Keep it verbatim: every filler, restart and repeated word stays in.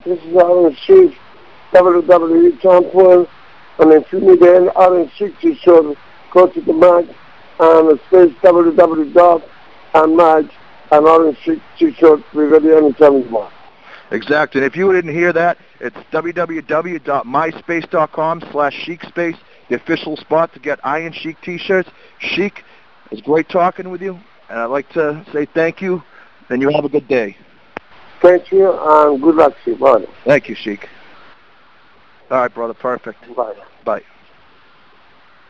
This is Iron Sheik, W W E champion. And if you need an Iron Sheik t-shirt, go to the mag and it's space W W E dot and mag and Iron Sheik t-shirt. We're ready anytime you want. Exactly. And if you didn't hear that, it's w w w dot myspace dot com slash Sheik Space, the official spot to get Iron Sheik t-shirts. Sheik, it's great talking with you, and I'd like to say thank you, and you have a good day. Thank you, and good luck to you, brother. Thank you, Sheik. All right, brother. Perfect. Bye. Bye.